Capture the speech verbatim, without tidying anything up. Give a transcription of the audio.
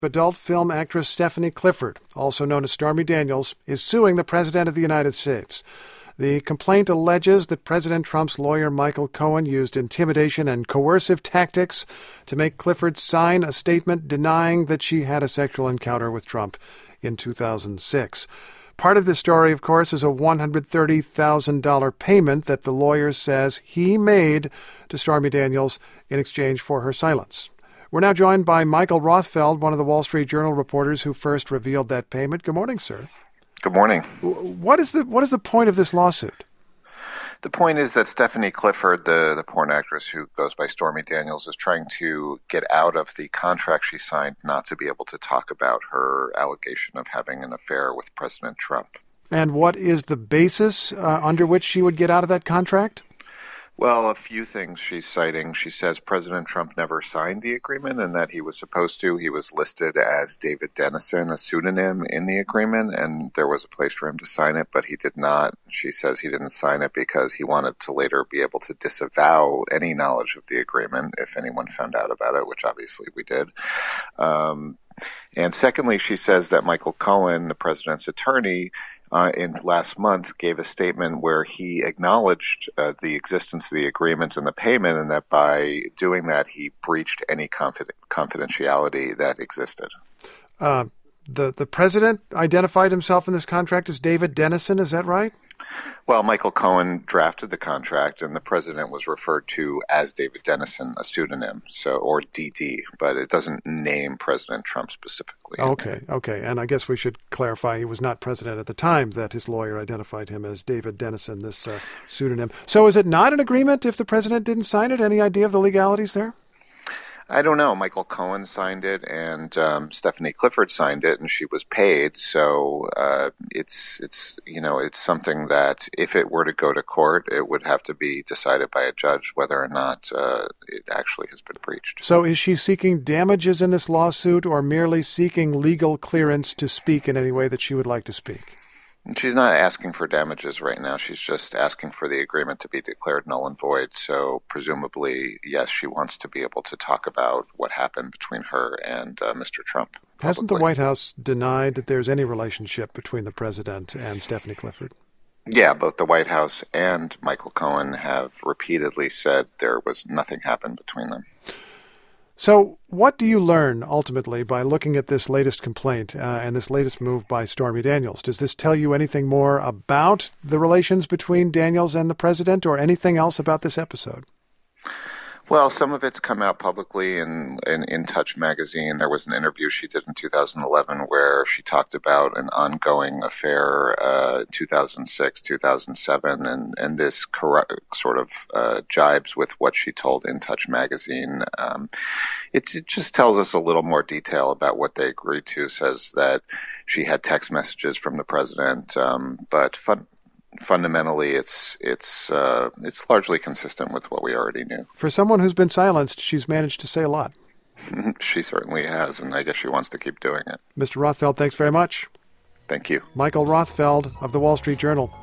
Adult film actress Stephanie Clifford, also known as Stormy Daniels, is suing the President of the United States. The complaint alleges that President Trump's lawyer Michael Cohen used intimidation and coercive tactics to make Clifford sign a statement denying that she had a sexual encounter with Trump in two thousand six. Part of this story, of course, is a one hundred thirty thousand dollars payment that the lawyer says he made to Stormy Daniels in exchange for her silence. We're now joined by Michael Rothfeld, one of the Wall Street Journal reporters who first revealed that payment. Good morning, sir. Good morning. What is the what is the point of this lawsuit? The point is that Stephanie Clifford, the, the porn actress who goes by Stormy Daniels, is trying to get out of the contract she signed not to be able to talk about her allegation of having an affair with President Trump. And what is the basis uh, under which she would get out of that contract? Well, a few things she's citing. She says President Trump never signed the agreement and that he was supposed to. He was listed as David Dennison, a pseudonym in the agreement, and there was a place for him to sign it, but he did not. She says he didn't sign it because he wanted to later be able to disavow any knowledge of the agreement if anyone found out about it, which obviously we did. Um, and secondly, she says that Michael Cohen, the president's attorney, Uh, in last month gave a statement where he acknowledged uh, the existence of the agreement and the payment, and that by doing that he breached any confid- confidentiality that existed. Uh, the the president identified himself in this contract as David Dennison, is that right? Well, Michael Cohen drafted the contract, and the president was referred to as David Dennison, a pseudonym, so or D D, but it doesn't name President Trump specifically. Okay, okay, and I guess we should clarify he was not president at the time that his lawyer identified him as David Dennison, this uh, pseudonym. So is it not an agreement if the president didn't sign it? Any idea of the legalities there? I don't know. Michael Cohen signed it, and um, Stephanie Clifford signed it, and she was paid. So uh, it's it's you know it's something that if it were to go to court, it would have to be decided by a judge whether or not uh, it actually has been breached. So is she seeking damages in this lawsuit, or merely seeking legal clearance to speak in any way that she would like to speak? She's not asking for damages right now. She's just asking for the agreement to be declared null and void. So presumably, yes, she wants to be able to talk about what happened between her and uh, Mister Trump. Publicly. Hasn't the White House denied that there's any relationship between the president and Stephanie Clifford? Yeah, both the White House and Michael Cohen have repeatedly said there was nothing happened between them. So what do you learn ultimately by looking at this latest complaint uh, and this latest move by Stormy Daniels? Does this tell you anything more about the relations between Daniels and the president, or anything else about this episode? Well, some of it's come out publicly in, in In Touch magazine. There was an interview she did in two thousand eleven where she talked about an ongoing affair, uh, two thousand six, two thousand seven, and, and this correct, sort of uh, jibes with what she told In Touch magazine. Um, it, it just tells us a little more detail about what they agreed to. Says that she had text messages from the president, um, but fun. Fundamentally, it's it's uh, it's largely consistent with what we already knew. For someone who's been silenced, she's managed to say a lot. She certainly has, and I guess she wants to keep doing it. Mister Rothfeld, thanks very much. Thank you. Michael Rothfeld of the Wall Street Journal.